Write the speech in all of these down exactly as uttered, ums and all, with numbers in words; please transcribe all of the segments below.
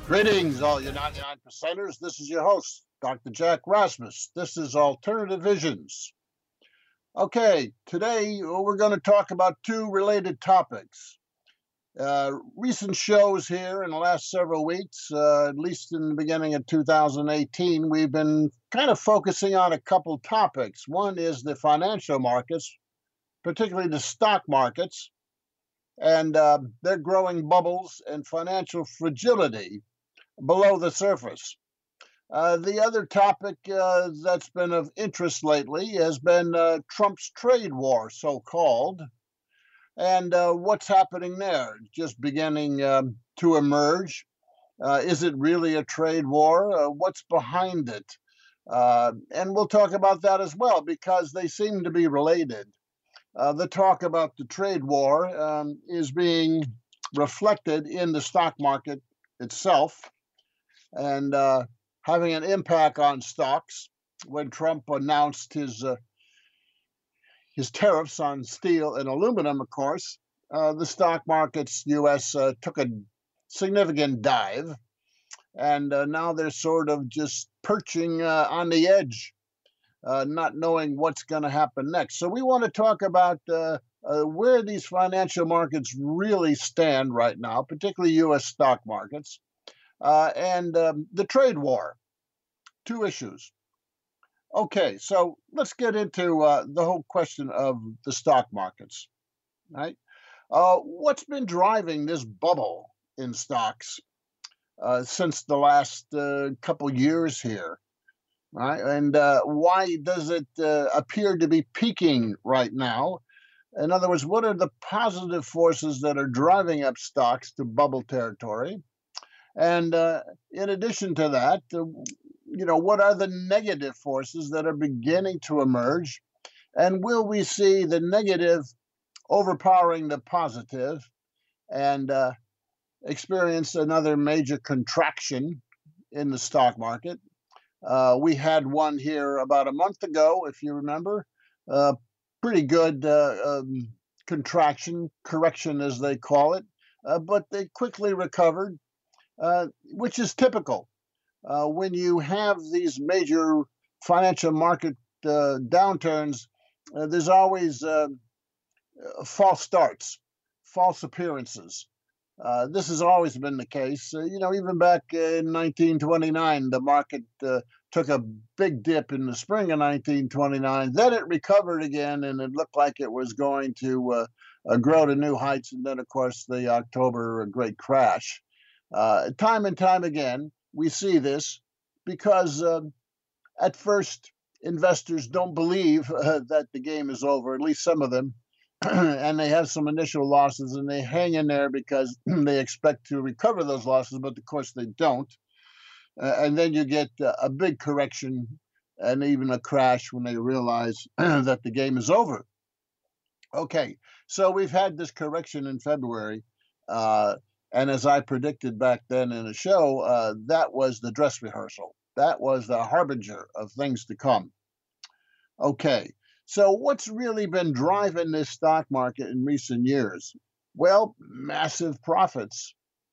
Greetings, all you ninety-nine percenters. This is your host, Doctor Jack Rasmus. This is Alternative Visions. Okay, today we're going to talk about two related topics. Uh, recent shows here in the last several weeks, uh, at least in the beginning of two thousand eighteen, we've been kind of focusing on a couple topics. One is the financial markets, particularly the stock markets, and uh, their growing bubbles and financial fragility below the surface. Uh, the other topic uh, that's been of interest lately has been uh, Trump's trade war, so called, and uh, what's happening there, just beginning um, to emerge. Uh, is it really a trade war? Uh, what's behind it? Uh, and we'll talk about that as well because they seem to be related. Uh, the talk about the trade war um, is being reflected in the stock market itself, and uh, having an impact on stocks. When Trump announced his uh, his tariffs on steel and aluminum, of course, uh, the stock markets, U S, uh, took a significant dive, and uh, now they're sort of just perching uh, on the edge, uh, not knowing what's going to happen next. So we want to talk about uh, uh, where these financial markets really stand right now, particularly U S stock markets. Uh, and um, the trade war, two issues. Okay, so let's get into uh, the whole question of the stock markets, right? Uh, what's been driving this bubble in stocks uh, since the last uh, couple years here, right? And uh, why does it uh, appear to be peaking right now? In other words, what are the positive forces that are driving up stocks to bubble territory? And uh, in addition to that, uh, you know, what are the negative forces that are beginning to emerge? And will we see the negative overpowering the positive and uh, experience another major contraction in the stock market? Uh, we had one here about a month ago, if you remember, uh, pretty good uh, um, contraction, correction as they call it, uh, but they quickly recovered. Uh, which is typical. Uh, when you have these major financial market uh, downturns, uh, there's always uh, false starts, false appearances. Uh, this has always been the case. Uh, you know, even back in nineteen twenty-nine, the market uh, took a big dip in the spring of nineteen twenty-nine. Then it recovered again, and it looked like it was going to uh, uh, grow to new heights. And then, of course, the October great crash. Uh, time and time again, we see this because uh, at first investors don't believe uh, that the game is over, at least some of them, and they have some initial losses and they hang in there because they expect to recover those losses, but of course they don't. Uh, and then you get uh, a big correction and even a crash when they realize that the game is over. Okay, so we've had this correction in February. Uh, And as I predicted back then in a show, uh, that was the dress rehearsal. That was the harbinger of things to come. Okay, so what's really been driving this stock market in recent years? Well, massive profits,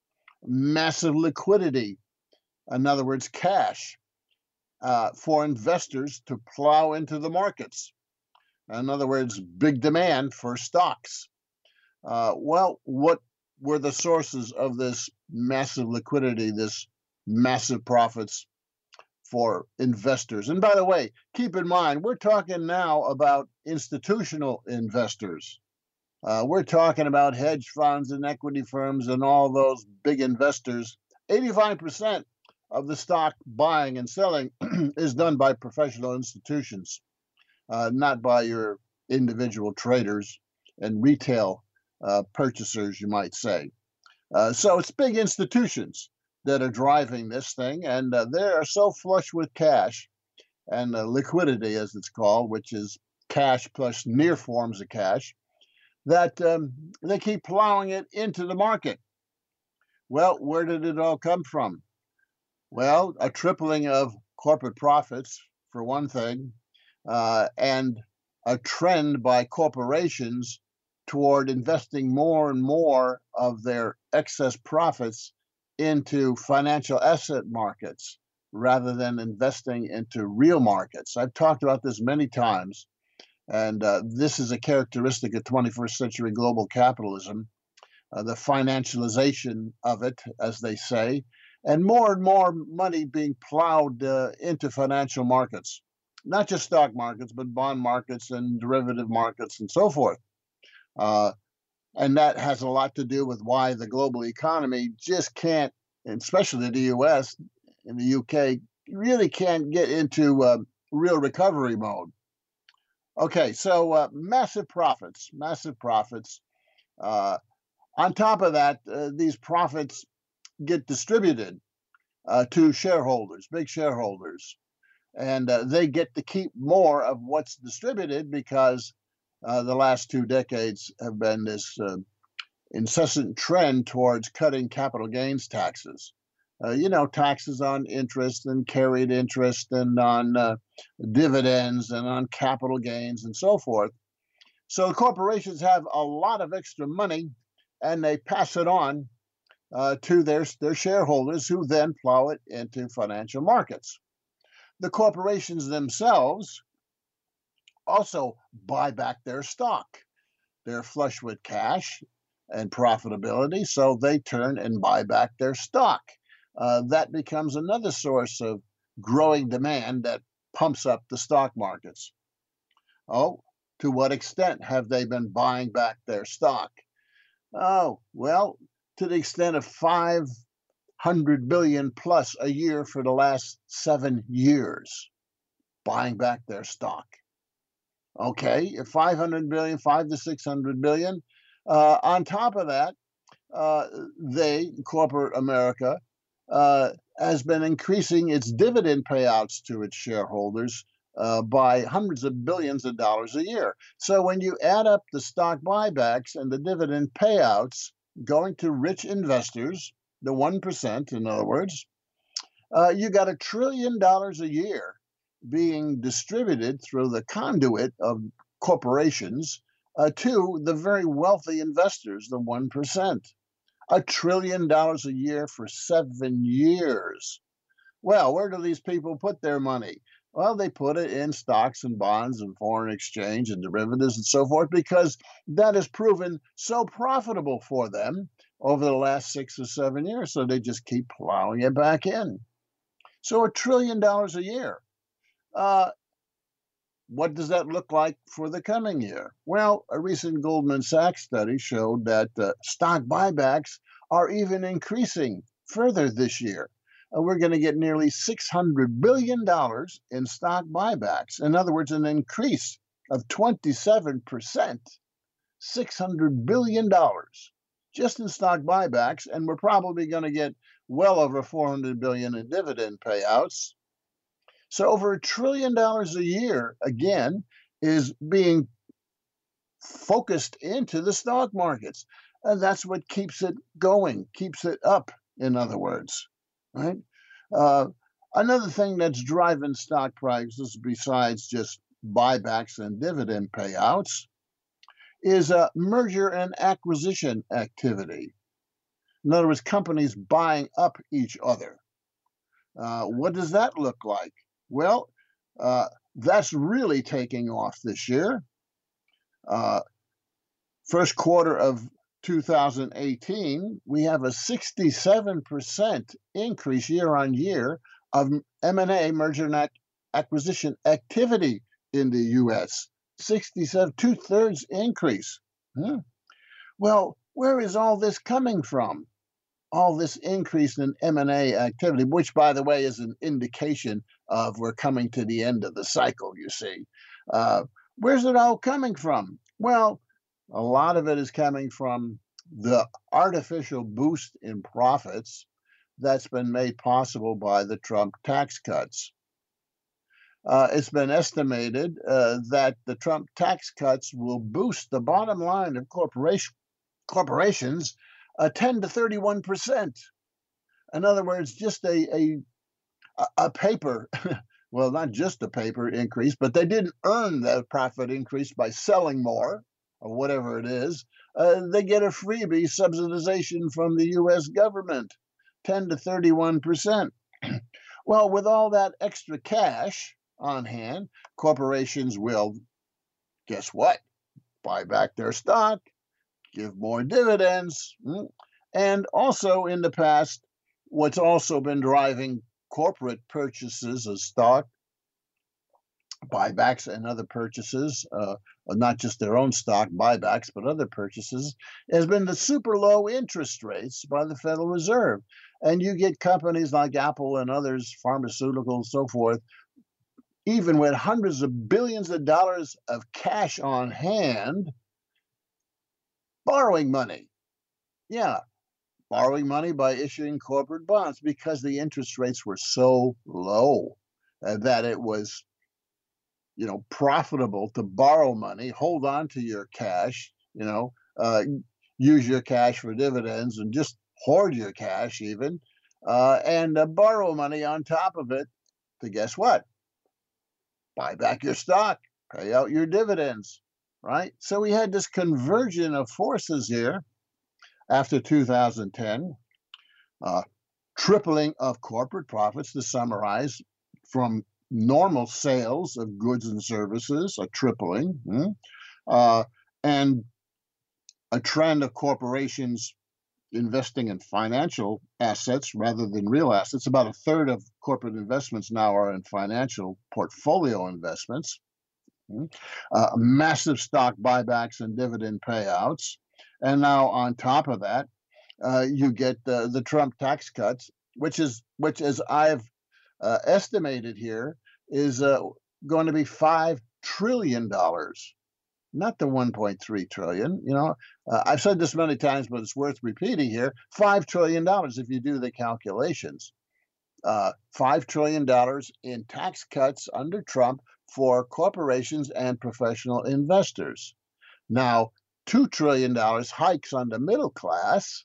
massive liquidity, in other words, cash uh, for investors to plow into the markets. In other words, big demand for stocks. Uh, well, what were the sources of this massive liquidity, this massive profits for investors? And by the way, keep in mind, we're talking now about institutional investors. Uh, we're talking about hedge funds and equity firms and all those big investors. eighty-five percent of the stock buying and selling is done by professional institutions, uh, not by your individual traders and retail Uh, purchasers, you might say. Uh, so it's big institutions that are driving this thing, and uh, they are so flush with cash and uh, liquidity, as it's called, which is cash plus near forms of cash, that um, they keep plowing it into the market. Well, where did it all come from? Well, a tripling of corporate profits, for one thing, uh, and a trend by corporations toward investing more and more of their excess profits into financial asset markets rather than investing into real markets. I've talked about this many times, and uh, this is a characteristic of twenty-first century global capitalism, uh, the financialization of it, as they say, and more and more money being plowed uh, into financial markets, not just stock markets, but bond markets and derivative markets and so forth. Uh, and that has a lot to do with why the global economy just can't, and especially the U S and the U K, really can't get into uh, real recovery mode. Okay, so uh, massive profits, massive profits. Uh, on top of that, uh, these profits get distributed uh, to shareholders, big shareholders, and uh, they get to keep more of what's distributed because uh, the last two decades have been this uh, incessant trend towards cutting capital gains taxes. Uh, you know, taxes on interest and carried interest and on uh, dividends and on capital gains and so forth. So the corporations have a lot of extra money and they pass it on uh, to their, their shareholders who then plow it into financial markets. The corporations themselves also buy back their stock. They're flush with cash and profitability, so they turn and buy back their stock. Uh, that becomes another source of growing demand that pumps up the stock markets. Oh, to what extent have they been buying back their stock? Oh, well, to the extent of five hundred billion plus a year for the last seven years, buying back their stock. Okay, five hundred billion, five to six hundred billion. Uh, on top of that, uh, they, corporate America, uh, has been increasing its dividend payouts to its shareholders uh, by hundreds of billions of dollars a year. So when you add up the stock buybacks and the dividend payouts going to rich investors, the one percent, in other words, uh, you got a trillion dollars a year being distributed through the conduit of corporations uh, to the very wealthy investors, the one percent. A trillion dollars a year for seven years. Well, where do these people put their money? Well, they put it in stocks and bonds and foreign exchange and derivatives and so forth because that has proven so profitable for them over the last six or seven years. So they just keep plowing it back in. So a trillion dollars a year. Uh, what does that look like for the coming year? Well, a recent Goldman Sachs study showed that uh, stock buybacks are even increasing further this year. Uh, we're going to get nearly six hundred billion dollars in stock buybacks. In other words, an increase of twenty-seven percent, six hundred billion dollars just in stock buybacks. And we're probably going to get well over four hundred billion dollars in dividend payouts. So over a trillion dollars a year, again, is being focused into the stock markets. And that's what keeps it going, keeps it up, in other words, right? Uh, another thing that's driving stock prices, besides just buybacks and dividend payouts, is a merger and acquisition activity. In other words, companies buying up each other. Uh, what does that look like? Well, uh, that's really taking off this year. Uh, first quarter of two thousand eighteen, we have a sixty-seven percent increase year on year of M and A, merger and acquisition activity in the U S. sixty-seven, two-thirds increase. Hmm. Well, where is all this coming from? All this increase in M and A activity, which, by the way, is an indication of we're coming to the end of the cycle, you see. Uh, where's it all coming from? Well, a lot of it is coming from the artificial boost in profits that's been made possible by the Trump tax cuts. Uh, it's been estimated uh, that the Trump tax cuts will boost the bottom line of corporation, corporations uh, ten to thirty-one percent. In other words, just a, a, a paper, well, not just a paper increase, but they didn't earn that profit increase by selling more or whatever it is. Uh, they get a freebie subsidization from the U S government. ten to thirty-one percent. Well, with all that extra cash on hand, corporations will, guess what? Buy back their stock, give more dividends. And also in the past, what's also been driving corporate purchases of stock, buybacks and other purchases, uh, not just their own stock buybacks, but other purchases, has been the super low interest rates by the Federal Reserve. And you get companies like Apple and others, pharmaceuticals, so forth, even with hundreds of billions of dollars of cash on hand, borrowing money. Yeah, borrowing money by issuing corporate bonds because the interest rates were so low uh, that it was, you know, profitable to borrow money, hold on to your cash, you know, uh, use your cash for dividends and just hoard your cash even, uh, and uh, borrow money on top of it to, guess what? Buy back your stock, pay out your dividends, right? So we had this conversion of forces here after two thousand ten, uh, tripling of corporate profits, to summarize, from normal sales of goods and services, a tripling, hmm, uh, and a trend of corporations investing in financial assets rather than real assets. About a third of corporate investments now are in financial portfolio investments. hmm, uh, massive stock buybacks and dividend payouts. And now on top of that, uh, you get the, the Trump tax cuts, which is which, as I've uh, estimated here, is uh, going to be five trillion dollars, not the one point three trillion. You know, uh, I've said this many times, but it's worth repeating here. Five trillion dollars, if you do the calculations, uh, five trillion dollars in tax cuts under Trump for corporations and professional investors. Now, two trillion dollars hikes on the middle class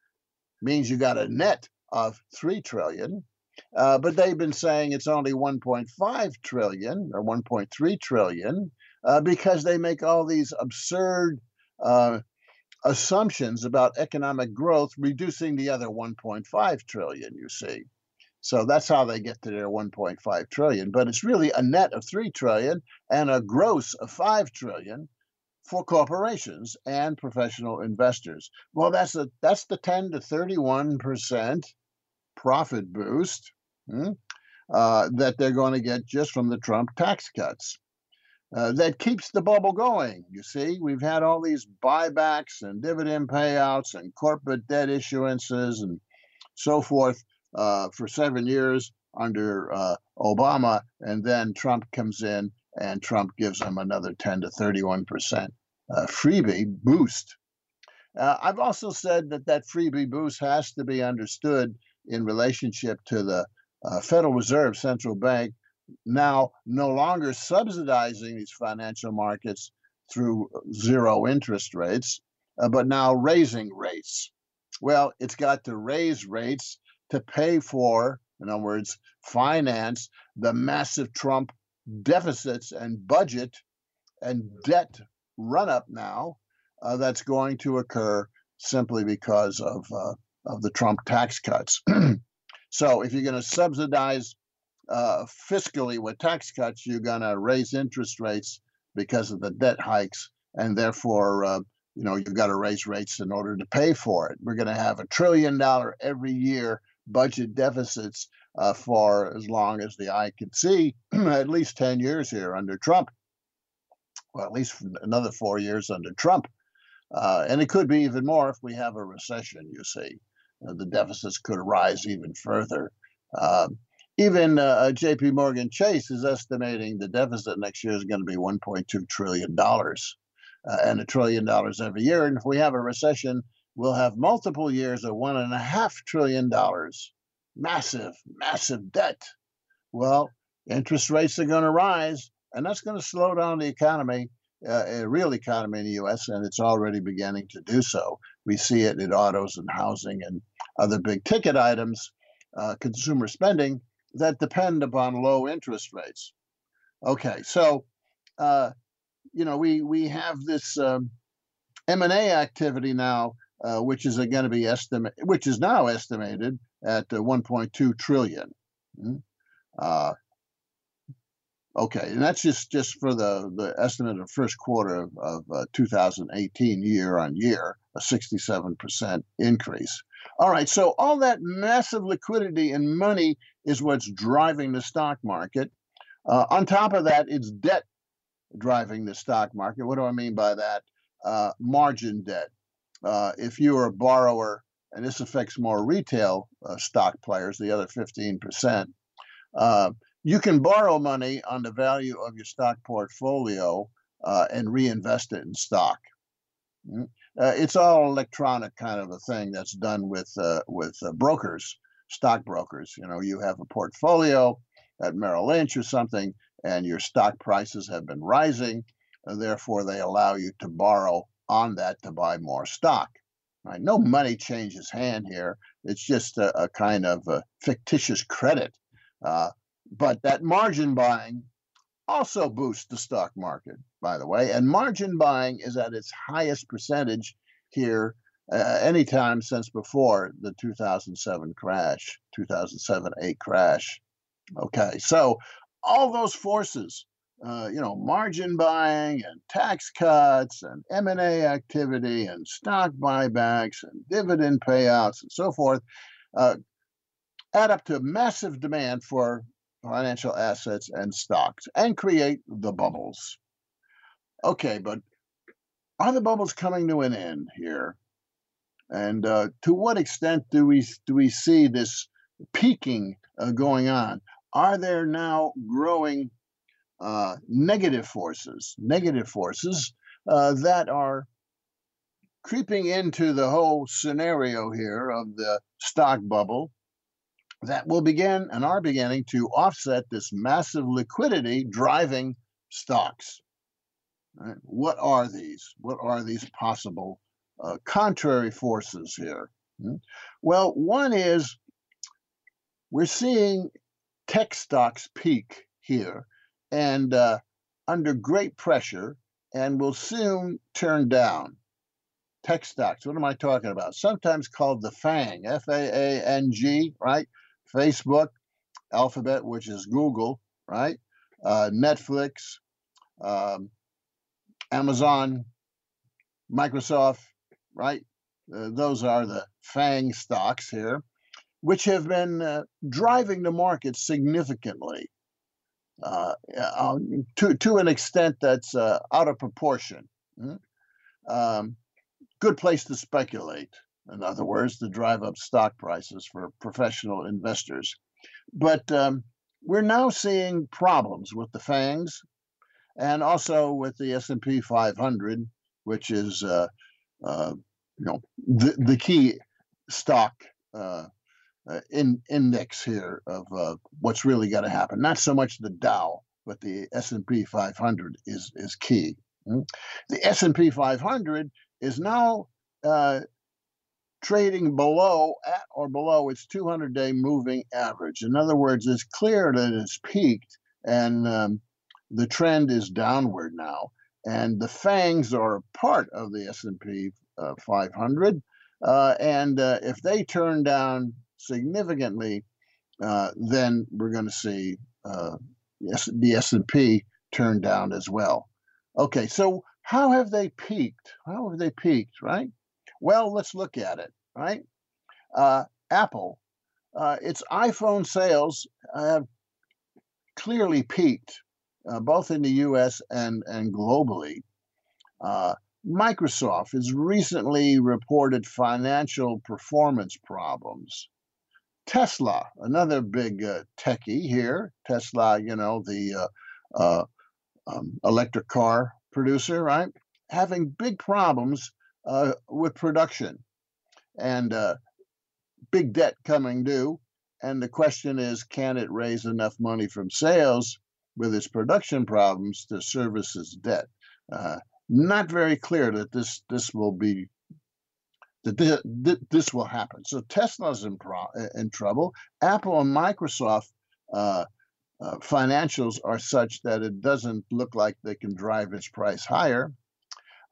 means you got a net of three trillion dollars. Uh, but they've been saying it's only one point five trillion or one point three trillion uh, because they make all these absurd uh, assumptions about economic growth, reducing the other one point five trillion, you see. So that's how they get to their one point five trillion. But it's really a net of three trillion and a gross of five trillion for corporations and professional investors. Well, that's a that's the ten to thirty-one percent profit boost hmm, uh, that they're going to get just from the Trump tax cuts. Uh, that keeps the bubble going. You see, we've had all these buybacks and dividend payouts and corporate debt issuances and so forth uh, for seven years under uh, Obama, and then Trump comes in and Trump gives them another ten to thirty-one percent uh, freebie boost. Uh, I've also said that that freebie boost has to be understood in relationship to the uh, Federal Reserve Central Bank now no longer subsidizing these financial markets through zero interest rates, uh, but now raising rates. Well, it's got to raise rates to pay for, in other words, finance the massive Trump deficits and budget and debt run-up now uh, that's going to occur simply because of uh, of the Trump tax cuts. So if you're going to subsidize uh, fiscally with tax cuts, you're going to raise interest rates because of the debt hikes, and therefore, uh, you know, you've got to raise rates in order to pay for it. We're going to have a trillion dollar every year budget deficits uh, for as long as the eye can see, at least ten years here under Trump. Well, at least another four years under Trump. Uh, and it could be even more if we have a recession, you see. Uh, the deficits could rise even further. Uh, even uh, J P Morgan Chase is estimating the deficit next year is going to be one point two trillion dollars uh, and a trillion dollars every year. And if we have a recession, we'll have multiple years of one and a half trillion dollars. Massive, massive debt. Well, interest rates are going to rise, and that's going to slow down the economy. Uh, a real economy in the U S, and it's already beginning to do so. We see it in autos and housing and other big ticket items, uh, consumer spending that depend upon low interest rates. Okay, so uh, you know we we have this um, M and A activity now uh, which is going to be estimate, which is now estimated at uh, one point two trillion. Uh, okay, and that's just just for the the estimate of first quarter of, of uh, two thousand eighteen, year on year, a sixty-seven percent increase. All right, so all that massive liquidity and money is what's driving the stock market. Uh, on top of that, it's debt driving the stock market. What do I mean by that? Uh, margin debt. Uh, if you are a borrower, and this affects more retail uh, stock players, the other fifteen percent, uh, you can borrow money on the value of your stock portfolio uh, and reinvest it in stock. Mm-hmm. Uh, it's all electronic kind of a thing that's done with uh, with uh, brokers, stockbrokers. You know, you have a portfolio at Merrill Lynch or something, and your stock prices have been rising, and therefore they allow you to borrow on that to buy more stock. Right? No money changes hand here. It's just a, a kind of a fictitious credit. Uh, but that margin buying also boosts the stock market, by the way. And margin buying is at its highest percentage here uh, anytime since before the two thousand seven crash, two thousand seven eight crash. Okay, so all those forces, uh, you know, margin buying and tax cuts and M and A activity and stock buybacks and dividend payouts and so forth, uh, add up to massive demand for financial assets and stocks and create the bubbles. Okay, but are the bubbles coming to an end here? And uh, to what extent do we do we see this peaking uh, going on? Are there now growing uh, negative forces, negative forces uh, that are creeping into the whole scenario here of the stock bubble that will begin and are beginning to offset this massive liquidity driving stocks? Right? What are these? What are these possible uh, contrary forces here? Hmm? Well, one is we're seeing tech stocks peak here and uh, under great pressure and will soon turn down. Tech stocks, what am I talking about? Sometimes called the FANG, F A A N G, right? Facebook, Alphabet, which is Google, right? Uh, Netflix, um, Amazon, Microsoft, right? Uh, those are the FANG stocks here, which have been uh, driving the market significantly uh, uh, to, to an extent that's uh, out of proportion. Mm-hmm. Um, good place to speculate, in other words, to drive up stock prices for professional investors. But um, we're now seeing problems with the FANGs and also with the S and P five hundred, which is uh, uh, you know the, the key stock uh, uh, in index here of uh, what's really going to happen. Not so much the Dow, but the S and P five hundred is is key. Mm-hmm. The S and P five hundred is now uh, trading below at or below its two hundred day moving average. In other words, it's clear that it's peaked and um, the trend is downward now. And the FANGs are part of the S and P uh, five hundred. Uh, and uh, if they turn down significantly, uh, then we're going to see uh, the S and P turn down as well. Okay, so how have they peaked? How have they peaked, right? Well, let's look at it, right? Uh, Apple, uh, its iPhone sales have clearly peaked, uh, both in the U S and, and globally. Uh, Microsoft has recently reported financial performance problems. Tesla, another big uh, techie here. Tesla, you know, the uh, uh, um, electric car producer, right? Having big problems uh, with production and uh, big debt coming due. And the question is, can it raise enough money from sales with its production problems to service its debt? Uh, not very clear that this this will be that this, this will happen. So Tesla's in, pro, in trouble. Apple and Microsoft uh, uh, financials are such that it doesn't look like they can drive its price higher.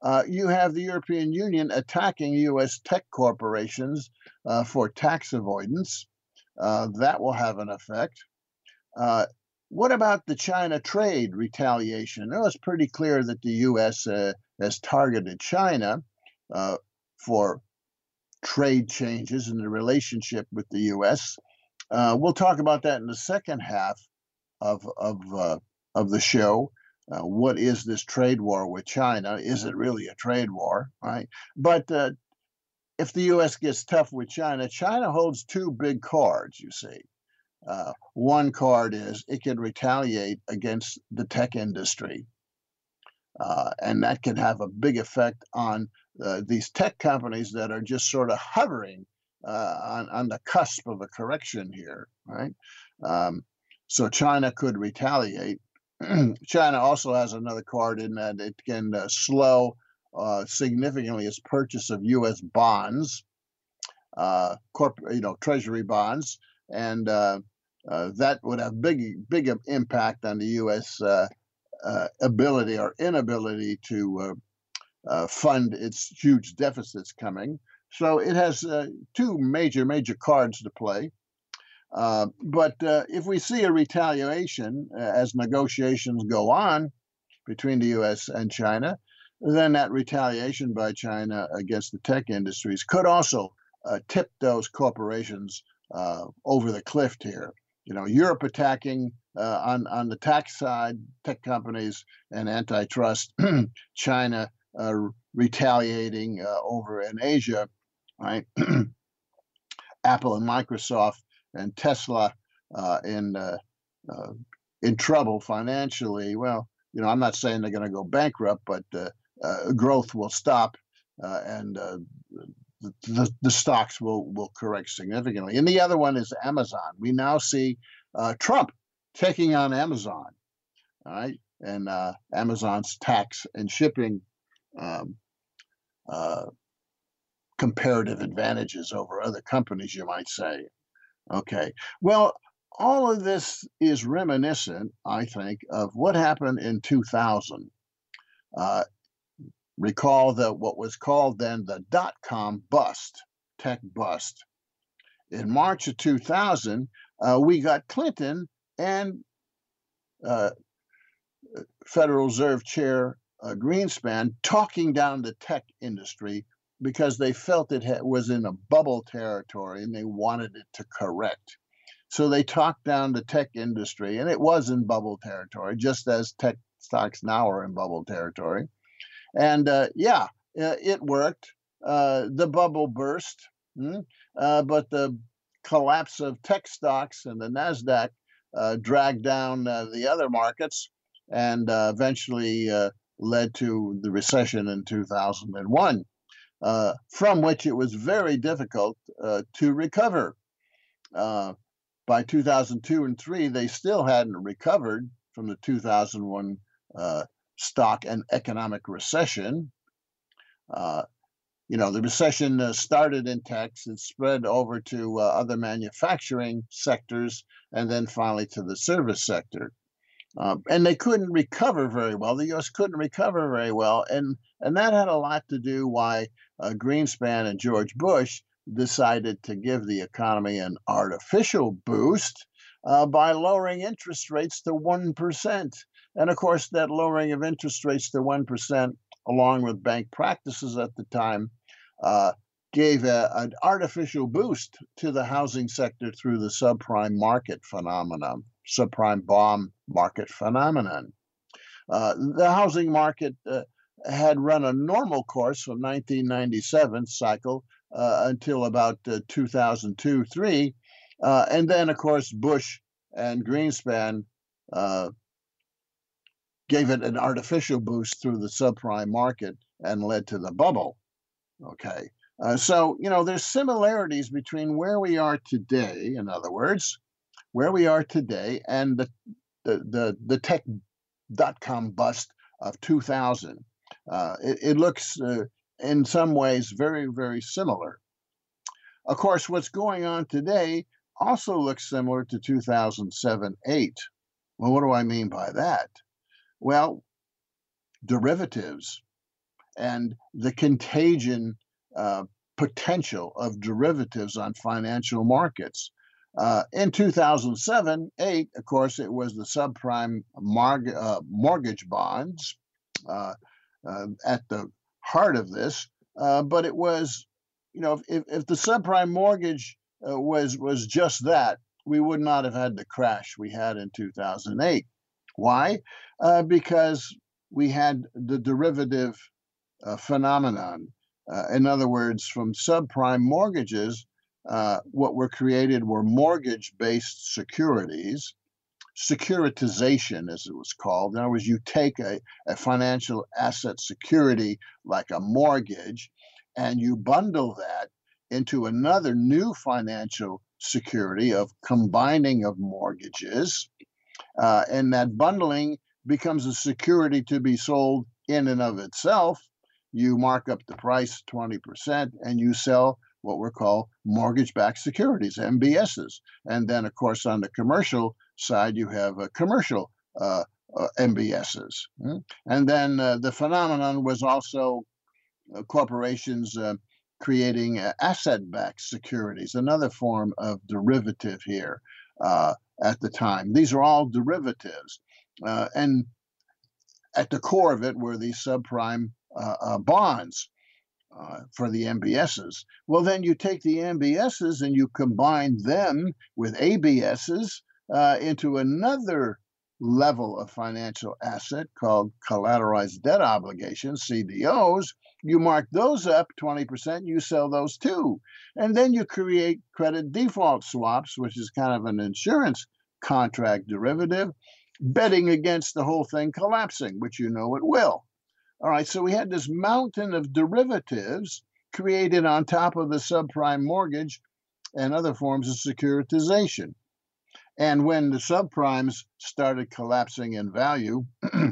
Uh, you have the European Union attacking U S tech corporations uh, for tax avoidance. Uh, that will have an effect. Uh, what about the China trade retaliation? Well, it's pretty clear that the U S uh, has targeted China uh, for trade changes in the relationship with the U S. Uh, we'll talk about that in the second half of of uh, of the show. Uh, what is this trade war with China? Is it really a trade war, right? But uh, if the U S gets tough with China, China holds two big cards, you see. Uh, one card is it can retaliate against the tech industry, uh, and that can have a big effect on uh, these tech companies that are just sort of hovering uh, on, on the cusp of a correction here, right? Um, so China could retaliate. China also has another card in that it can uh, slow uh, significantly its purchase of U S bonds, uh, corporate, you know, treasury bonds, and uh, uh, that would have big, big impact on the U S uh, uh, ability or inability to uh, uh, fund its huge deficits coming. So it has uh, two major, major cards to play. Uh, but uh, if we see a retaliation uh, as negotiations go on between the U S and China, then that retaliation by China against the tech industries could also uh, tip those corporations uh, over the cliff here. You know, Europe attacking uh, on, on the tax side, tech companies and antitrust, China uh, retaliating uh, over in Asia, right? Apple and Microsoft and Tesla uh, in uh, uh, in trouble financially. Well, you know, I'm not saying they're going to go bankrupt, but uh, uh, growth will stop, uh, and uh, the, the, the stocks will will correct significantly. And the other one is Amazon. We now see uh, Trump taking on Amazon, all right, and uh, Amazon's tax and shipping um, uh, comparative advantages over other companies, you might say. Okay, well, all of this is reminiscent, I think, of what happened in two thousand. Uh, recall that what was called then the dot-com bust, tech bust. In March of two thousand, uh, we got Clinton and uh, Federal Reserve Chair uh, Greenspan talking down the tech industry because they felt it ha- was in a bubble territory and they wanted it to correct. So they talked down the tech industry, and it was in bubble territory, just as tech stocks now are in bubble territory. And uh, yeah, uh, it worked. Uh, the bubble burst, hmm? uh, but the collapse of tech stocks and the NASDAQ uh, dragged down uh, the other markets and uh, eventually uh, led to the recession in two thousand one. Uh, from which it was very difficult uh, to recover. Uh, by two thousand two and three, they still hadn't recovered from the two thousand one uh, stock and economic recession. Uh, you know, the recession uh, started in tech, it spread over to uh, other manufacturing sectors, and then finally to the service sector. Uh, and they couldn't recover very well. The U S couldn't recover very well, and and that had a lot to do why uh, Greenspan and George Bush decided to give the economy an artificial boost uh, by lowering interest rates to one percent. And of course, that lowering of interest rates to one percent, along with bank practices at the time, uh, gave a, an artificial boost to the housing sector through the subprime market phenomenon, subprime bond market phenomenon. Uh, the housing market uh, had run a normal course from nineteen ninety-seven cycle uh, until about uh, two thousand two, three. Uh, and then, of course, Bush and Greenspan uh, gave it an artificial boost through the subprime market and led to the bubble. Okay. Uh, so, you know, there's similarities between where we are today, in other words, where we are today and the the the, the tech dot-com bust of two thousand. Uh, it, it looks uh, in some ways very, very similar. Of course, what's going on today also looks similar to two thousand seven, eight. Well, what do I mean by that? Well, derivatives and the contagion uh, potential of derivatives on financial markets. Uh, in two thousand seven, eight, of course, it was the subprime marg- uh, mortgage bonds uh, uh, at the heart of this. Uh, but it was, you know, if, if the subprime mortgage uh, was was just that, we would not have had the crash we had in two thousand eight. Why? Uh, because we had the derivative uh, phenomenon. Uh, in other words, from subprime mortgages, uh, what were created were mortgage-based securities, securitization, as it was called. In other words, you take a, a financial asset security like a mortgage, and you bundle that into another new financial security of combining of mortgages, uh, and that bundling becomes a security to be sold in and of itself. You mark up the price twenty percent and you sell what we're called mortgage-backed securities, M B Ss. And then, of course, on the commercial side, you have uh, commercial uh, uh, M B Ss. Mm? And then uh, the phenomenon was also uh, corporations uh, creating uh, asset-backed securities, another form of derivative here uh, at the time. These are all derivatives. Uh, and at the core of it were these subprime uh, uh, bonds uh, for the M B Ss. Well, then you take the M B Ss and you combine them with A B Ss uh, into another level of financial asset called collateralized debt obligations, C D Os. You mark those up twenty percent, you sell those too. And then you create credit default swaps, which is kind of an insurance contract derivative, betting against the whole thing collapsing, which you know it will. All right, so we had this mountain of derivatives created on top of the subprime mortgage and other forms of securitization. And when the subprimes started collapsing in value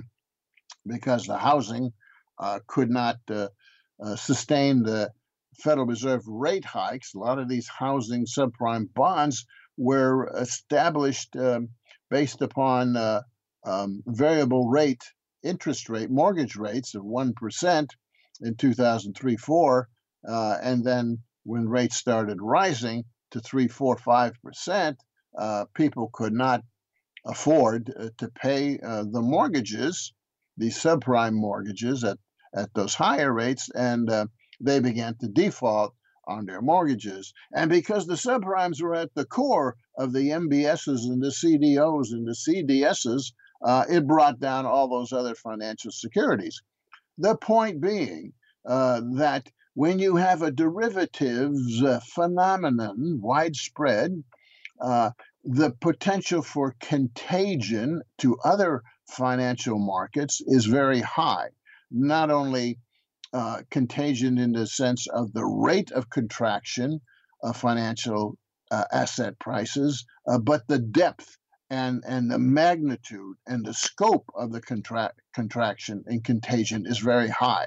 because the housing uh, could not uh, uh, sustain the Federal Reserve rate hikes, a lot of these housing subprime bonds were established um, based upon uh, um, variable rate interest rate, mortgage rates of one percent in two thousand three four. Uh, and then when rates started rising to three, four, five percent, uh, people could not afford uh, to pay uh, the mortgages, these subprime mortgages at, at those higher rates, and uh, they began to default on their mortgages. And because the subprimes were at the core of the M B Ss and the C D Os and the C D Ss, uh, it brought down all those other financial securities. The point being uh, that when you have a derivatives uh, phenomenon widespread, uh, the potential for contagion to other financial markets is very high. Not only uh, contagion in the sense of the rate of contraction of financial uh, asset prices, uh, but the depth and, and the magnitude and the scope of the contract, contraction and contagion is very high.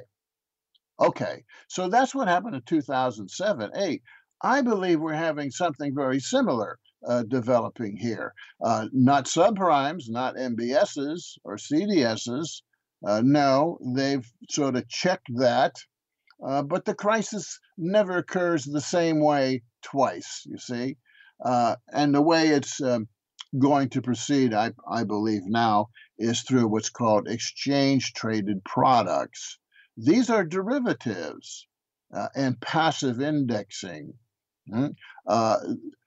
Okay, so that's what happened in two thousand seven, eight. I believe we're having something very similar uh, developing here. Uh, not subprimes, not M B Ss or C D Ss. Uh, no, they've sort of checked that. Uh, but the crisis never occurs the same way twice, you see. Uh, and the way it's um, going to proceed, I, I believe now, is through what's called exchange-traded products. These are derivatives uh, and passive indexing. Mm? Uh,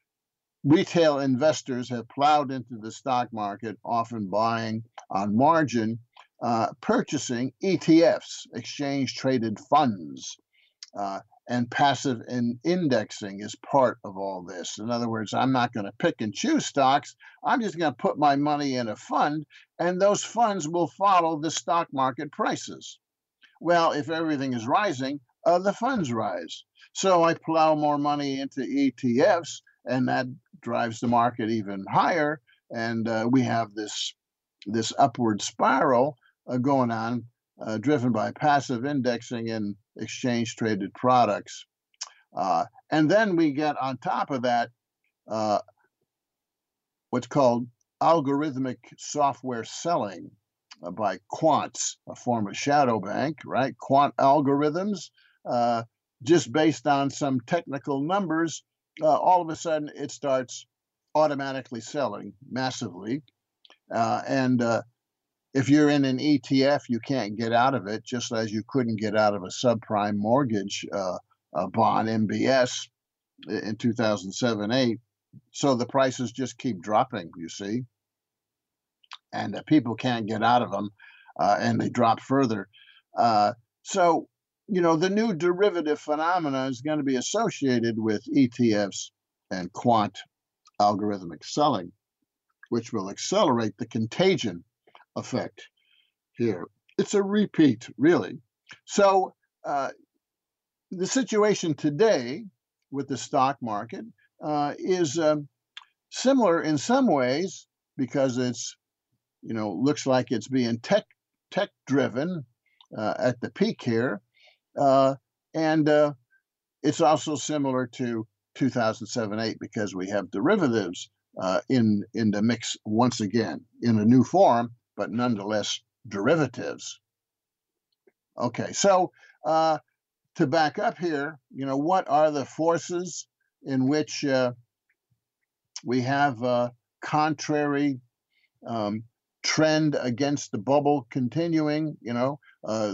retail investors have plowed into the stock market, often buying on margin, uh, purchasing E T Fs, exchange-traded funds. Uh, and passive in indexing is part of all this. In other words, I'm not going to pick and choose stocks. I'm just going to put my money in a fund, and those funds will follow the stock market prices. Well, if everything is rising, uh, the funds rise. So I plow more money into E T Fs, and that drives the market even higher. And uh, we have this, this upward spiral uh, going on, uh, driven by passive indexing and exchange-traded products. Uh, and then we get on top of that uh, what's called algorithmic software selling. uh, by quants, a form of shadow bank, right? Quant algorithms, uh, just based on some technical numbers, uh, all of a sudden it starts automatically selling massively. Uh, and uh, if you're in an E T F, you can't get out of it, just as you couldn't get out of a subprime mortgage uh, uh, bond, M B S, in two thousand seven eight. So the prices just keep dropping, you see, and uh, people can't get out of them, uh, and they drop further. Uh, so, you know, the new derivative phenomena is going to be associated with E T Fs and quant algorithmic selling, which will accelerate the contagion effect here. It's a repeat, really. So uh, the situation today with the stock market uh, is um, similar in some ways, because it's, you know, looks like it's being tech tech driven uh, at the peak here, uh, and uh, it's also similar to two thousand seven eight because we have derivatives uh, in in the mix once again in a new form, but nonetheless derivatives. Okay, so uh, to back up here, you know, what are the forces in which uh, we have a contrary um, trend against the bubble continuing? You know, uh,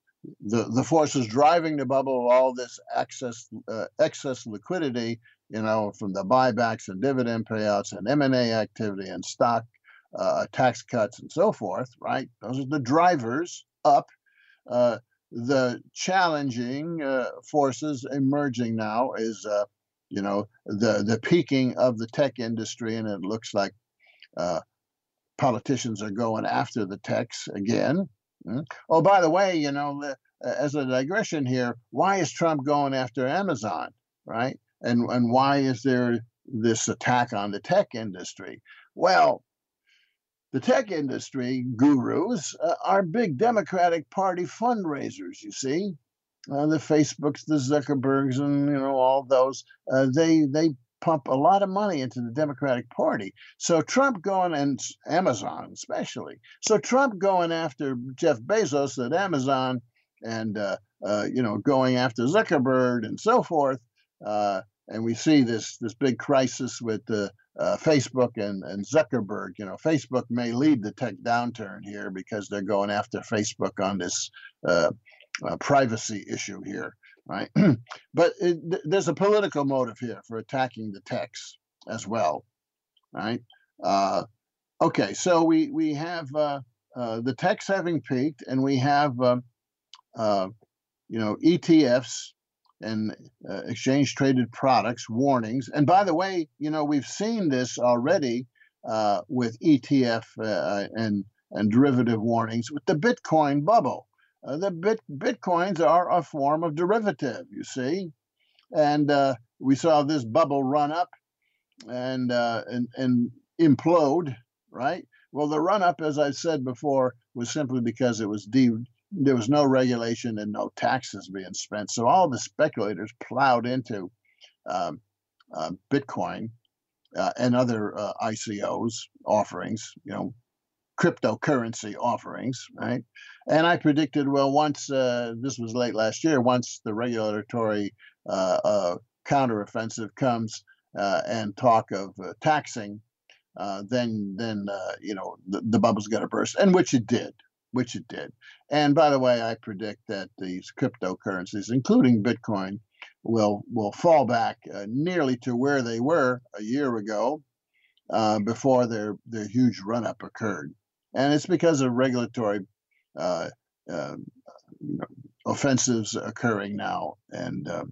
the the forces driving the bubble, all this excess uh, excess liquidity, you know, from the buybacks and dividend payouts and M and A activity and stock uh, tax cuts and so forth, right? Those are the drivers up. Uh, the challenging uh, forces emerging now is, uh, you know, the the peaking of the tech industry, and it looks like uh, politicians are going after the techs again. Mm. Oh, by the way, you know, the, as a digression here, why is Trump going after Amazon, right? And and why is there this attack on the tech industry? Well, the tech industry gurus uh, are big Democratic Party fundraisers, you see. Uh, the Facebooks, the Zuckerbergs, and, you know, all those, uh, they they pump a lot of money into the Democratic Party. So Trump going, and Amazon especially, so Trump going after Jeff Bezos at Amazon, and, uh, uh, you know, going after Zuckerberg and so forth. Uh, and we see this this big crisis with uh, uh, Facebook and, and Zuckerberg. You know, Facebook may lead the tech downturn here because they're going after Facebook on this uh, uh, privacy issue here, right? But it, th- there's a political motive here for attacking the techs as well, right? Uh, okay, so we we have uh, uh, the techs having peaked, and we have uh, uh, you know, E T Fs and uh, exchange traded products warnings. And by the way, you know, we've seen this already uh, with E T F uh, and and derivative warnings with the Bitcoin bubble. Uh, the bit Bitcoins are a form of derivative, you see, and uh, we saw this bubble run up and uh, and and implode, right? Well, the run up, as I said before, was simply because it was de- there was no regulation and no taxes being spent. So all the speculators plowed into um, uh, Bitcoin uh, and other uh, I C Os offerings, you know, cryptocurrency offerings, right? And I predicted, well, once uh, this was late last year, once the regulatory uh, uh, counteroffensive comes uh, and talk of uh, taxing, uh, then then uh, you know, the, the bubble's going to burst, and which it did, which it did. And by the way, I predict that these cryptocurrencies, including Bitcoin, will will fall back uh, nearly to where they were a year ago uh, before their their huge run up occurred. And it's because of regulatory uh, uh, you know, offensives occurring now, and uh,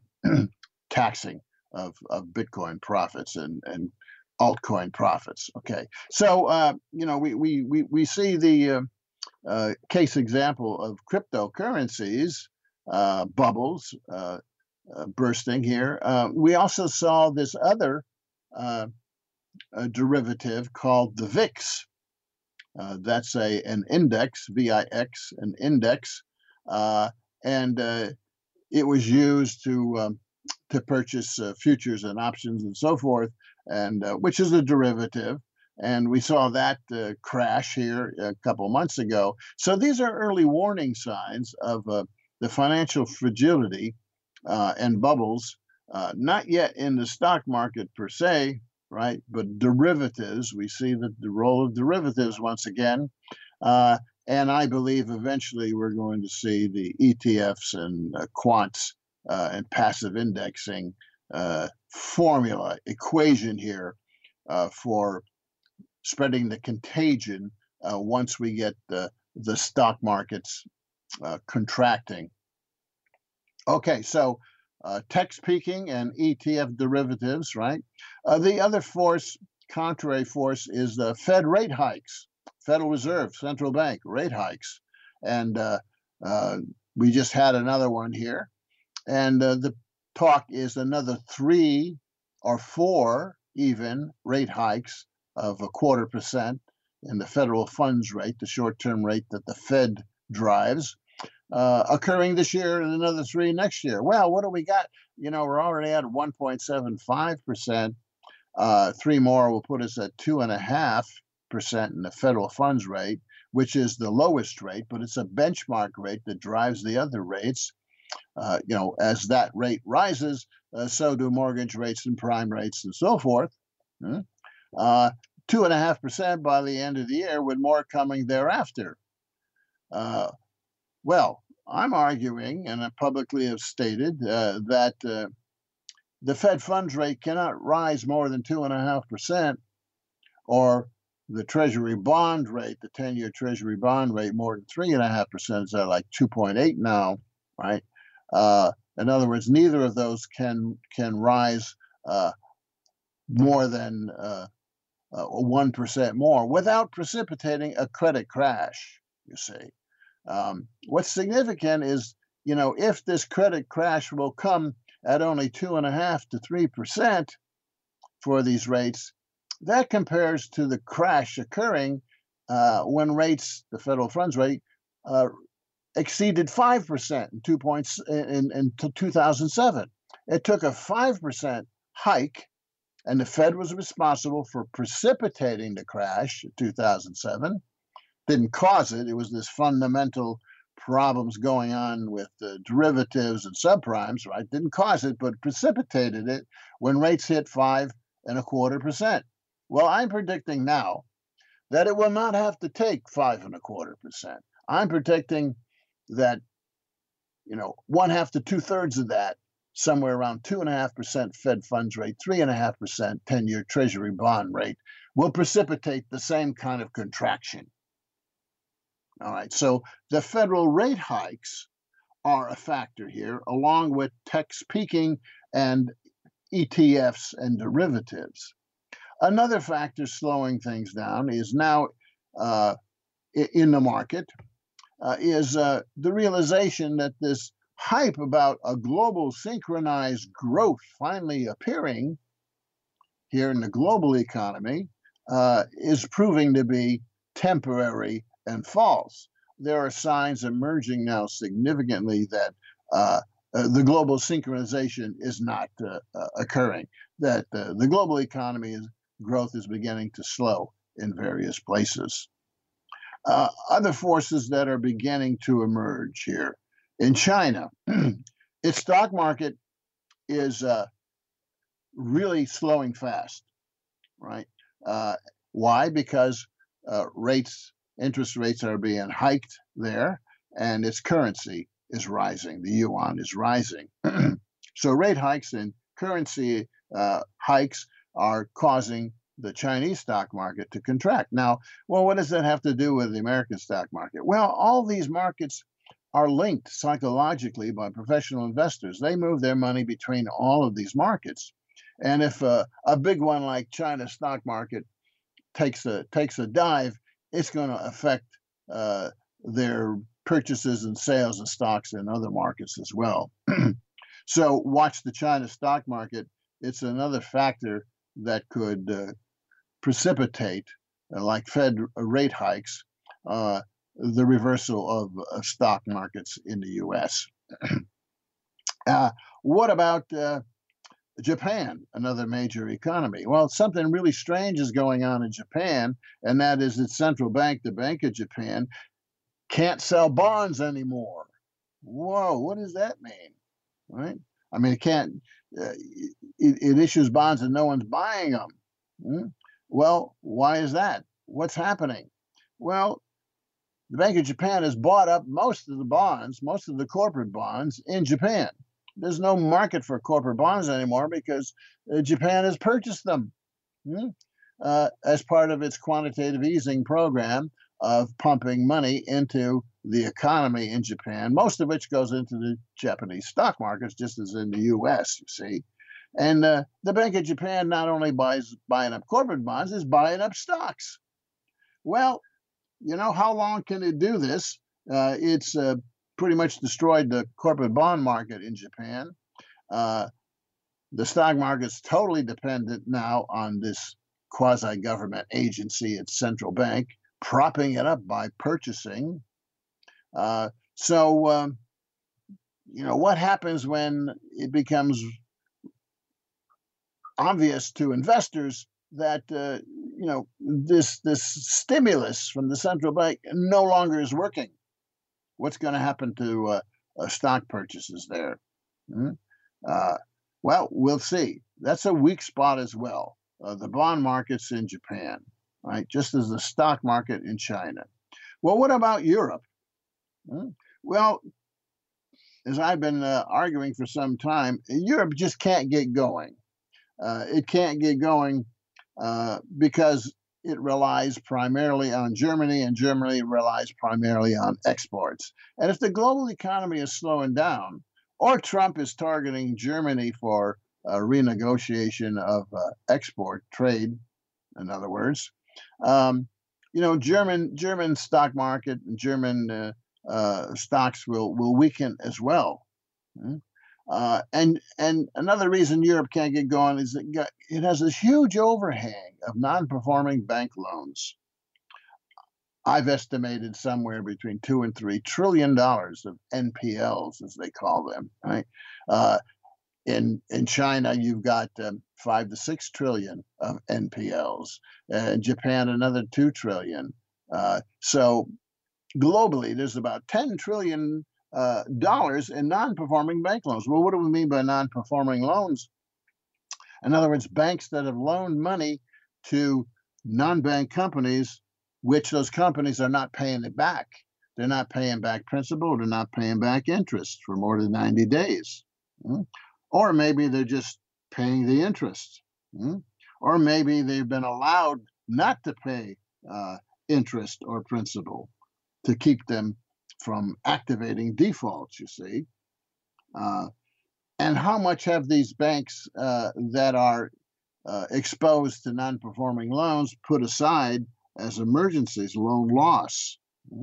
taxing of, of Bitcoin profits and, and altcoin profits. Okay, so uh, you know, we we we we see the uh, uh, case example of cryptocurrencies uh, bubbles uh, uh, bursting here. Uh, we also saw this other uh, a derivative called the V I X. Uh, that's a an index, V I X, an index, uh, and uh, it was used to um, to purchase uh, futures and options and so forth, and uh, which is a derivative. And we saw that uh, crash here a couple months ago. So these are early warning signs of uh, the financial fragility uh, and bubbles, uh, not yet in the stock market per se, right? But derivatives, we see the, the role of derivatives once again. Uh, and I believe eventually we're going to see the E T Fs and uh, quants uh, and passive indexing uh, formula, equation here uh, for spreading the contagion uh, once we get the, the stock markets uh, contracting. Okay, so uh, tech's peaking and E T F derivatives, right? Uh, the other force, contrary force, is the Fed rate hikes. Federal Reserve, central bank rate hikes. And uh, uh, we just had another one here. And uh, the talk is another three or four even rate hikes of a quarter percent in the federal funds rate, the short-term rate that the Fed drives, uh, occurring this year and another three next year. Well, what do we got? You know, we're already at one point seven five percent. Uh, three more will put us at two and a half percent in the federal funds rate, which is the lowest rate, but it's a benchmark rate that drives the other rates. Uh, you know, as that rate rises, uh, so do mortgage rates and prime rates and so forth. Hmm? Uh, two and a half percent by the end of the year, with more coming thereafter. Uh, well, I'm arguing, and I publicly have stated, uh, that uh, the Fed funds rate cannot rise more than two and a half percent, or the Treasury bond rate, the ten-year Treasury bond rate, more than three and a half percent. Is at like two point eight now, right? Uh, in other words, neither of those can can rise uh, more than uh, uh, one percent more without precipitating a credit crash. You see, um, what's significant is, you know, if this credit crash will come at only two and a half to three percent for these rates, that compares to the crash occurring uh, when rates, the federal funds rate, uh, exceeded five percent in two points in, in two thousand seven. It took a five percent hike, and the Fed was responsible for precipitating the crash in two thousand seven. Didn't cause it. It was this fundamental problems going on with the derivatives and subprimes, right? Didn't cause it, but precipitated it when rates hit five and a quarter percent. Well, I'm predicting now that it will not have to take five and a quarter percent. I'm predicting that, you know, one half to two thirds of that, somewhere around two and a half percent Fed funds rate, three and a half percent ten-year Treasury bond rate, will precipitate the same kind of contraction. All right, so the federal rate hikes are a factor here, along with tech's peaking and E T Fs and derivatives. Another factor slowing things down is now uh, in the market uh, is uh, the realization that this hype about a global synchronized growth finally appearing here in the global economy uh, is proving to be temporary and false. There are signs emerging now significantly that uh, uh, the global synchronization is not uh, uh, occurring, that uh, the global economy is, growth is beginning to slow in various places. Uh, other forces that are beginning to emerge here. In China, its stock market is uh, really slowing fast, right? Uh, why? Because uh, rates, interest rates are being hiked there, and its currency is rising. The yuan is rising. So rate hikes and currency uh, hikes are causing the Chinese stock market to contract. Now, well, what does that have to do with the American stock market? Well, all these markets are linked psychologically by professional investors. They move their money between all of these markets. And if uh, a big one like China's stock market takes a takes a dive, it's going to affect uh, their purchases and sales of stocks in other markets as well. So watch the China stock market. It's another factor that could uh, precipitate, uh, like Fed rate hikes, uh, the reversal of uh, stock markets in the U S. uh, what about uh, Japan, another major economy. Well, something really strange is going on in Japan, and that is its central bank, the Bank of Japan, can't sell bonds anymore. Whoa, what does that mean? Right? I mean, it can't, uh, it, it issues bonds and no one's buying them. Hmm? Well, why is that? What's happening? Well, the Bank of Japan has bought up most of the bonds, most of the corporate bonds in Japan. There's no market for corporate bonds anymore because uh, Japan has purchased them hmm, uh, as part of its quantitative easing program of pumping money into the economy in Japan, most of which goes into the Japanese stock markets, just as in the U S, you see. And uh, the Bank of Japan not only buys buying up corporate bonds, is buying up stocks. Well, you know, how long can it do this? Uh, it's uh, pretty much destroyed the corporate bond market in Japan. Uh, the stock market's totally dependent now on this quasi-government agency, its central bank, propping it up by purchasing. Uh, so, um, you know, what happens when it becomes obvious to investors that, uh, you know, this, this stimulus from the central bank no longer is working? What's going to happen to uh, uh, stock purchases there? Hmm? Uh, well, we'll see. That's a weak spot as well. Uh, the bond markets in Japan, right? Just as the stock market in China. Well, what about Europe? Hmm? Well, as I've been uh, arguing for some time, Europe just can't get going. Uh, it can't get going uh, because it relies primarily on Germany, and Germany relies primarily on exports. And if the global economy is slowing down, or Trump is targeting Germany for a renegotiation of uh, export trade, in other words, um, you know, German German stock market and German uh, uh, stocks will will weaken as well. Mm. Uh, and and another reason Europe can't get going is it got, it has this huge overhang of non-performing bank loans. I've estimated somewhere between two and three trillion dollars of N P Ls, as they call them. Right? Uh, in in China, you've got um, five to six trillion of N P Ls. Uh, in Japan, another two trillion. Uh, so globally, there's about ten trillion uh, dollars in non-performing bank loans. Well, what do we mean by non-performing loans? In other words, banks that have loaned money to non-bank companies, which those companies are not paying it back. They're not paying back principal. They're not paying back interest for more than ninety days. Mm. Or maybe they're just paying the interest. Mm. Or maybe they've been allowed not to pay uh, interest or principal to keep them from activating defaults, you see. Uh, and how much have these banks uh, that are uh, exposed to non-performing loans put aside as emergencies, loan loss?